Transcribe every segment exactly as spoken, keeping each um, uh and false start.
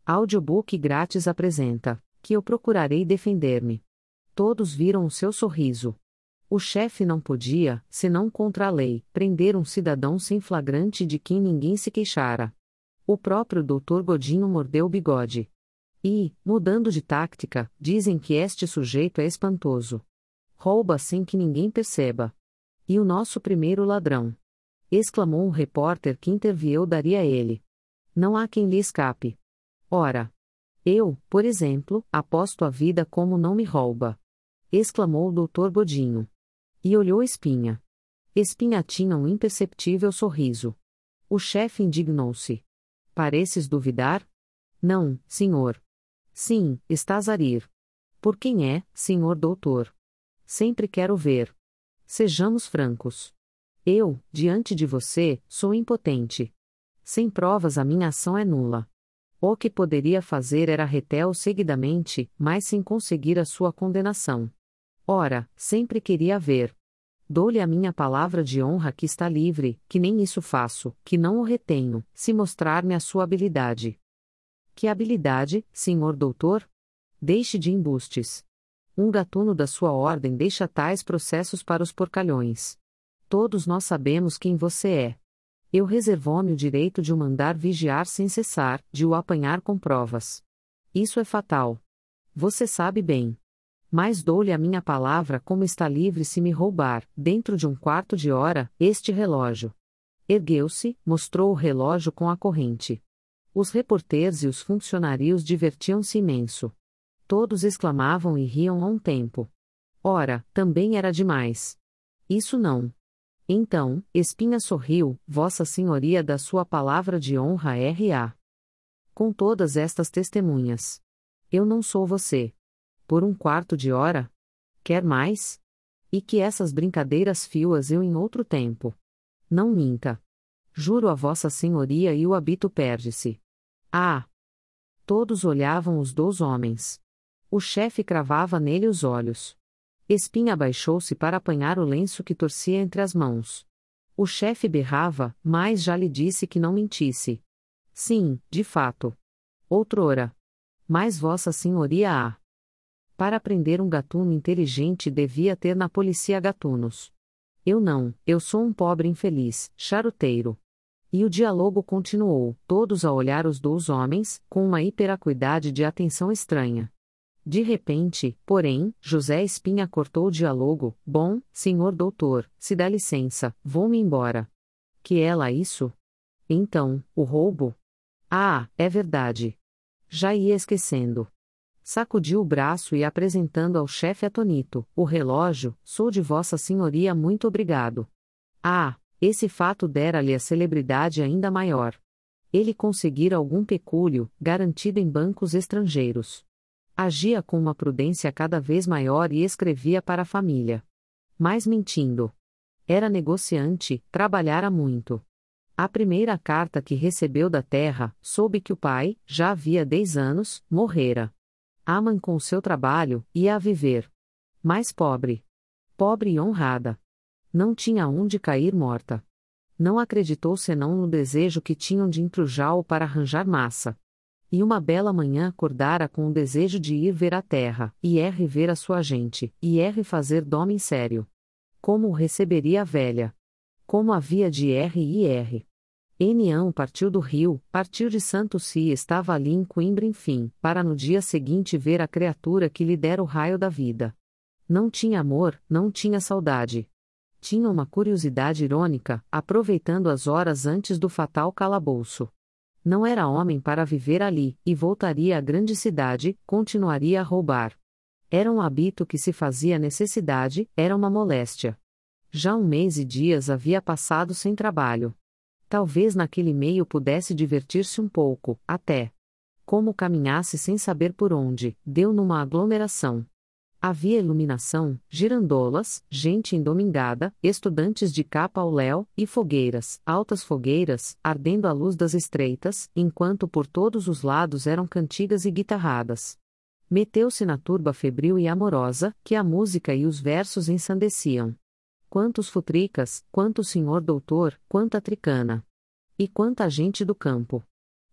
Audiobook grátis apresenta, que eu procurarei defender-me. Todos viram o seu sorriso. O chefe não podia, senão contra a lei, prender um cidadão sem flagrante de quem ninguém se queixara. O próprio doutor Godinho mordeu o bigode. E, mudando de tática, dizem que este sujeito é espantoso. Rouba sem que ninguém perceba. E o nosso primeiro ladrão? Exclamou um repórter que interviu daria a ele. Não há quem lhe escape. Ora! Eu, por exemplo, aposto a vida como não me rouba. Exclamou o doutor Godinho. E olhou Espinha. Espinha tinha um imperceptível sorriso. O chefe indignou-se. Pareces duvidar? Não, senhor. Sim, estás a rir. Por quem é, senhor doutor? Sempre quero ver. Sejamos francos. Eu, diante de você, sou impotente. Sem provas a minha ação é nula. O que poderia fazer era reté-o seguidamente, mas sem conseguir a sua condenação. Ora, sempre queria ver. Dou-lhe a minha palavra de honra que está livre, que nem isso faço, que não o retenho, se mostrar-me a sua habilidade. Que habilidade, senhor doutor? Deixe de embustes. Um gatuno da sua ordem deixa tais processos para os porcalhões. Todos nós sabemos quem você é. Eu reservou-me o direito de o mandar vigiar sem cessar, de o apanhar com provas. Isso é fatal. Você sabe bem. Mas dou-lhe a minha palavra como está livre se me roubar, dentro de um quarto de hora, este relógio. Ergueu-se, mostrou o relógio com a corrente. Os reporteiros e os funcionários divertiam-se imenso. Todos exclamavam e riam a um tempo. Ora, também era demais. Isso não. Então, Espinha sorriu, Vossa Senhoria dá sua palavra de honra R A Com todas estas testemunhas. Eu não sou você. Por um quarto de hora? Quer mais? E que essas brincadeiras fio-as eu em outro tempo. Não minta. Juro a Vossa Senhoria e o hábito perde-se. Ah! Todos olhavam os dois homens. O chefe cravava nele os olhos. Espinha abaixou-se para apanhar o lenço que torcia entre as mãos. O chefe berrava, mas já lhe disse que não mentisse. Sim, de fato. Outrora. Mas Vossa Senhoria há. Para prender um gatuno inteligente devia ter na polícia gatunos. Eu não, eu sou um pobre infeliz, charuteiro. E o diálogo continuou, todos a olhar os dois homens, com uma hiperacuidade de atenção estranha. De repente, porém, José Espinha cortou o diálogo. Bom, senhor doutor, se dá licença, vou-me embora. Que é lá isso? Então, o roubo? Ah, é verdade. Já ia esquecendo. Sacudiu o braço e apresentando ao chefe atônito, o relógio, sou de Vossa Senhoria muito obrigado. Ah, esse fato dera-lhe a celebridade ainda maior. Ele conseguira algum pecúlio, garantido em bancos estrangeiros. Agia com uma prudência cada vez maior e escrevia para a família. Mas mentindo. Era negociante, trabalhara muito. A primeira carta que recebeu da terra, soube que o pai, já havia dez anos, morrera. A mãe com o seu trabalho, ia a viver. Mais pobre. Pobre e honrada. Não tinha onde cair morta. Não acreditou senão no desejo que tinham de entrujá-o para arranjar massa. E uma bela manhã acordara com o desejo de ir ver a terra, e er ver a sua gente, e er fazer dome sério. Como o receberia a velha? Como havia de er e er? Enião partiu do Rio, partiu de Santo Si e estava ali em Coimbra enfim, para no dia seguinte ver a criatura que lhe dera o raio da vida. Não tinha amor, não tinha saudade. Tinha uma curiosidade irônica, aproveitando as horas antes do fatal calabouço. Não era homem para viver ali, e voltaria à grande cidade, continuaria a roubar. Era um hábito que se fazia necessidade, era uma moléstia. Já um mês e dias havia passado sem trabalho. Talvez naquele meio pudesse divertir-se um pouco, até. Como caminhasse sem saber por onde, deu numa aglomeração. Havia iluminação, girandolas, gente endomingada, estudantes de capa ao léu, e fogueiras, altas fogueiras, ardendo à luz das estreitas, enquanto por todos os lados eram cantigas e guitarradas. Meteu-se na turba febril e amorosa, que a música e os versos ensandeciam. Quantos futricas, quanto senhor doutor, quanta tricana. E quanta gente do campo.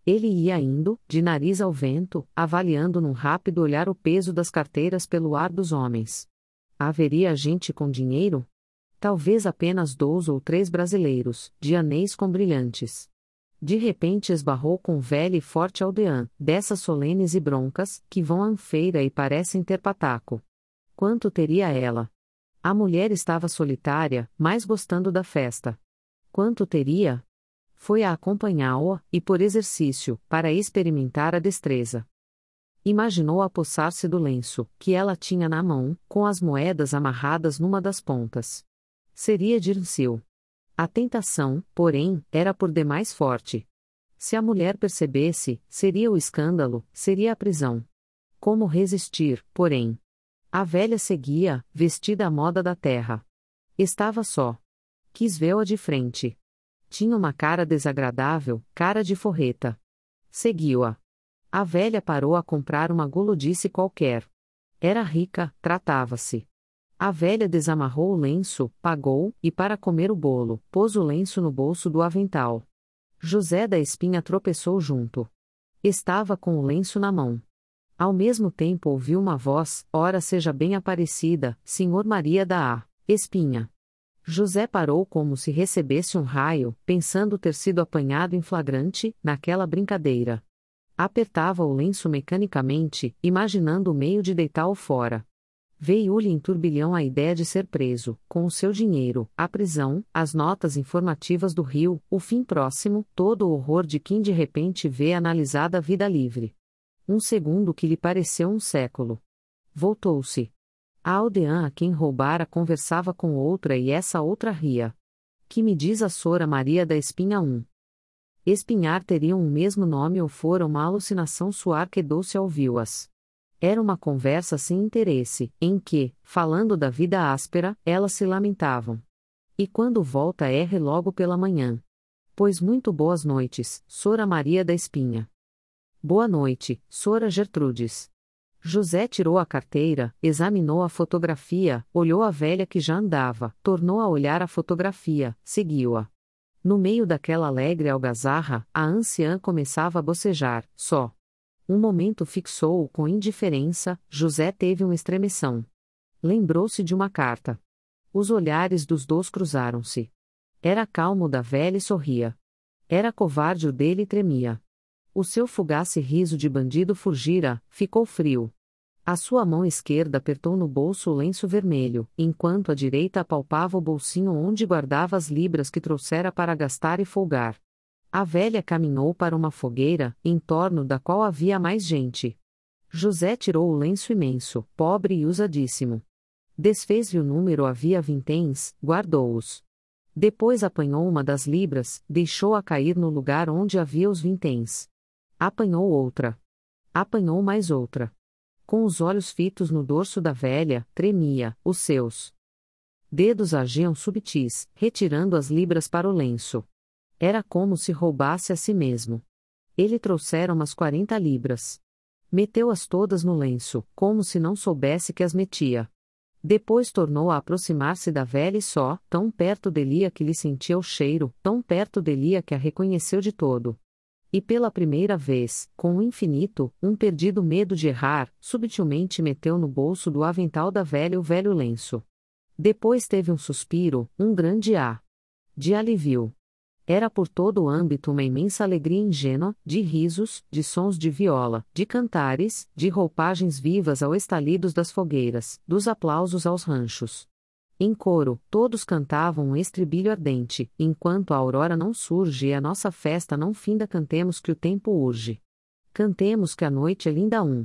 Ele ia indo, de nariz ao vento, avaliando num rápido olhar o peso das carteiras pelo ar dos homens. Haveria gente com dinheiro? Talvez apenas dois ou três brasileiros, de anéis com brilhantes. De repente esbarrou com velha e forte aldeã, dessas solenes e broncas, que vão à feira e parecem ter pataco. Quanto teria ela? A mulher estava solitária, mas gostando da festa. Quanto teria? Foi a acompanhá-la, e por exercício, para experimentar a destreza. Imaginou apossar-se do lenço, que ela tinha na mão, com as moedas amarradas numa das pontas. Seria Dirceu. A tentação, porém, era por demais forte. Se a mulher percebesse, seria o escândalo, seria a prisão. Como resistir, porém? A velha seguia, vestida à moda da terra. Estava só. Quis vê-la de frente. Tinha uma cara desagradável, cara de forreta. Seguiu-a. A velha parou a comprar uma gulodice qualquer. Era rica, tratava-se. A velha desamarrou o lenço, pagou, e para comer o bolo, pôs o lenço no bolso do avental. José da Espinha tropeçou junto. Estava com o lenço na mão. Ao mesmo tempo ouviu uma voz: ora seja bem aparecida, senhor Maria da A. Espinha. José parou como se recebesse um raio, pensando ter sido apanhado em flagrante, naquela brincadeira. Apertava o lenço mecanicamente, imaginando o meio de deitá-lo fora. Veio-lhe em turbilhão a ideia de ser preso, com o seu dinheiro, a prisão, as notas informativas do Rio, o fim próximo, todo o horror de quem de repente vê analisada a vida livre. Um segundo que lhe pareceu um século. Voltou-se. A aldeã a quem roubara conversava com outra e essa outra ria. Que me diz a Sora Maria da Espinha um? Espinhar teriam o mesmo nome ou fora uma alucinação suar que Doce ouviu-as. Era uma conversa sem interesse, em que, falando da vida áspera, elas se lamentavam. E quando volta R logo pela manhã? Pois muito boas noites, Sora Maria da Espinha. Boa noite, Sora Gertrudes. José tirou a carteira, examinou a fotografia, olhou a velha que já andava, tornou a olhar a fotografia, seguiu-a. No meio daquela alegre algazarra, a anciã começava a bocejar, só. Um momento fixou-o com indiferença, José teve uma estremeção. Lembrou-se de uma carta. Os olhares dos dois cruzaram-se. Era calmo o da velha e sorria. Era covarde o dele e tremia. O seu fugaz riso de bandido fugira, ficou frio. A sua mão esquerda apertou no bolso o lenço vermelho, enquanto a direita apalpava o bolsinho onde guardava as libras que trouxera para gastar e folgar. A velha caminhou para uma fogueira, em torno da qual havia mais gente. José tirou o lenço imenso, pobre e usadíssimo. Desfez-lhe o número havia vinténs, guardou-os. Depois apanhou uma das libras, deixou-a cair no lugar onde havia os vinténs. Apanhou outra. Apanhou mais outra. Com os olhos fitos no dorso da velha, tremia, os seus dedos agiam subtis, retirando as libras para o lenço. Era como se roubasse a si mesmo. Ele trouxera umas quarenta libras. Meteu-as todas no lenço, como se não soubesse que as metia. Depois tornou a aproximar-se da velha e só, tão perto delia que lhe sentia o cheiro, tão perto delia que a reconheceu de todo. E pela primeira vez, com o infinito, um perdido medo de errar, subtilmente meteu no bolso do avental da velha o velho lenço. Depois teve um suspiro, um grande ah! De alívio. Era por todo o âmbito uma imensa alegria ingênua, de risos, de sons de viola, de cantares, de roupagens vivas ao estalidos das fogueiras, dos aplausos aos ranchos. Em coro, todos cantavam um estribilho ardente: enquanto a aurora não surge e a nossa festa não finda, cantemos que o tempo urge. Cantemos que a noite é linda. Um.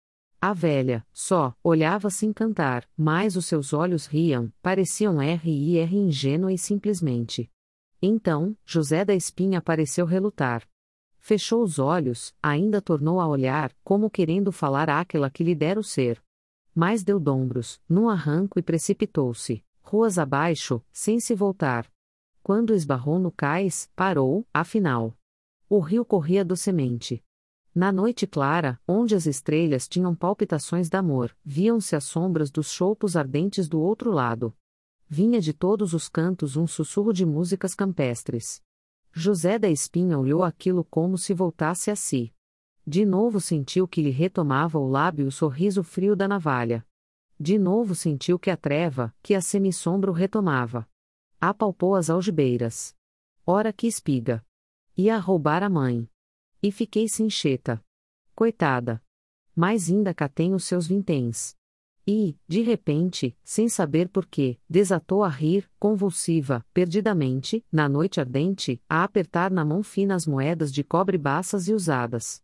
A velha, só, olhava sem cantar, mas os seus olhos riam, pareciam rir ingênua e simplesmente. Então, José da Espinha pareceu relutar. Fechou os olhos, ainda tornou a olhar, como querendo falar àquela que lhe dera o ser. Mas deu dombros, num arranco e precipitou-se, ruas abaixo, sem se voltar. Quando esbarrou no cais, parou, afinal. O rio corria docemente. Na noite clara, onde as estrelas tinham palpitações d'amor, viam-se as sombras dos choupos ardentes do outro lado. Vinha de todos os cantos um sussurro de músicas campestres. José da Espinha olhou aquilo como se voltasse a si. De novo sentiu que lhe retomava o lábio o sorriso frio da navalha. De novo sentiu que a treva, que a semissombra o retomava. Apalpou as algibeiras. Ora que espiga! Ia roubar a mãe. E fiquei sem cheta. Coitada! Mas ainda cá tem os seus vinténs. E, de repente, sem saber porquê, desatou a rir, convulsiva, perdidamente, na noite ardente, a apertar na mão fina as moedas de cobre baças e usadas.